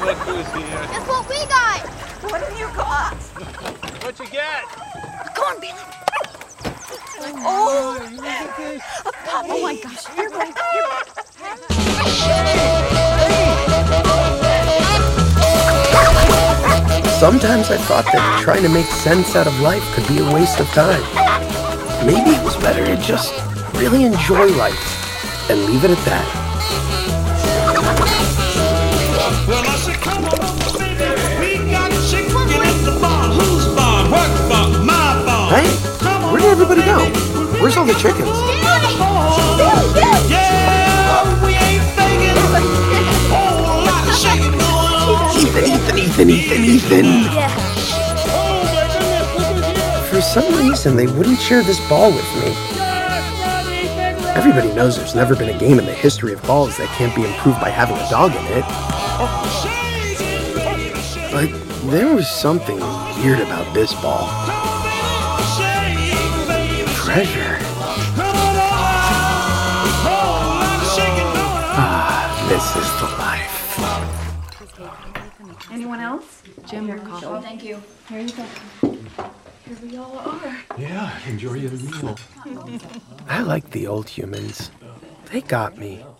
Look who's here. Guess what we got? What have you got? What you get? Come on, Bailey. Oh, a puppy. Oh my gosh. Here, boy. Sometimes I thought that trying to make sense out of life could be a waste of time. Maybe it was better to just really enjoy life and leave it at that. Well, I said, come on, baby. We got chicken at the bar. Whose bar? What bar? My bar. Hey, where did everybody go? Where's all the chickens? Yeah, we ain't faking. Whole lot of shaking going on. Ethan. Yeah. Oh my goodness, look who's here. For some reason, they wouldn't share this ball with me. Everybody knows there's never been a game in the history of balls that can't be improved by having a dog in it. But there was something weird about this ball. Treasure. Ah, this is the life. Anyone else? Jim, your coffee. Oh, thank you. Here you go. Here we all are. Yeah, enjoy your meal. I like the old humans. They got me.